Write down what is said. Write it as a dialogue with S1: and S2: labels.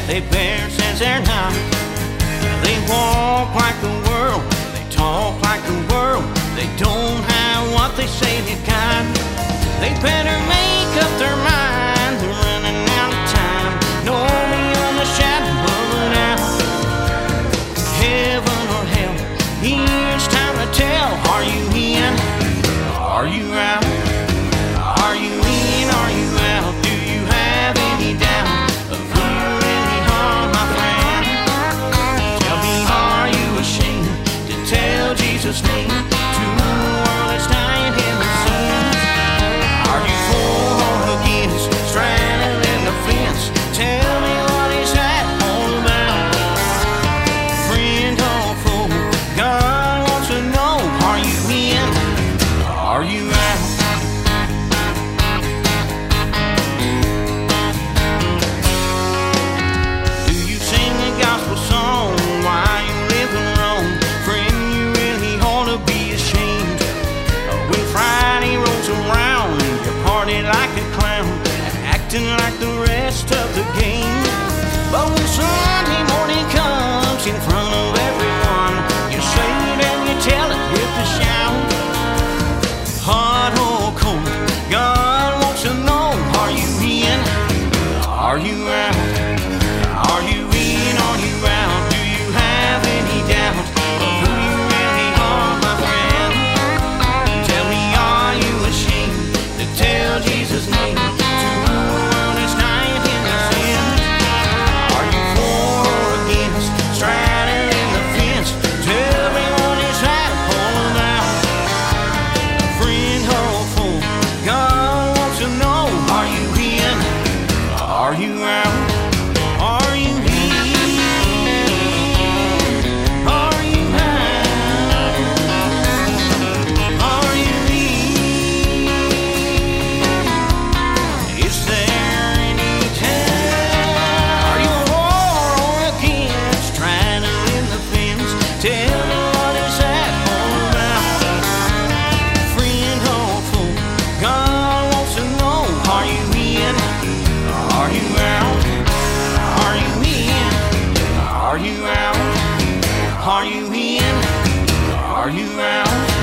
S1: They bear says they're not. They walk like the world, they talk like the world. They don't have what they say they got. They better make up their mind, they're running out of time. No me on the shadow of an hour. Heaven or hell, here's time to tell. Are you in? Are you out? Are you in? Are you out? Do you have any doubt of who you really are, my friend? Tell me, are you ashamed to tell Jesus' name to a world that's dying in the sins? Are you for or against, straddling the fence? Tell me, what is that all about? Friend or foe, God wants to know, are you in? Are you out? Do you sing a gospel song while you live in Rome? Friend, you really ought to be ashamed. When Friday rolls around, you party like a clown, acting like the rest of the game. But when Sunday morning comes in front of everyone, you say it and you tell it with a shout. Hot or cold, God wants to know, are you in? Are you out? Are you in? Are you out? Do you have any doubt of who you really are, my friend? Tell me, are you ashamed to tell Jesus' name to a world that's dying in their sins? Are you for or against, straddling the fence? Tell me, what is that all about? Friend or foe, God wants to know, are you in? Are you out? Are you in? Are you out? Are you in? Is there any tell? Are you for or against, straddling the fence? Tell me, what is that all about? Friend or foe, God wants to know, are you in? Are you out? Are you in? Are you out? Are you in? Are you out?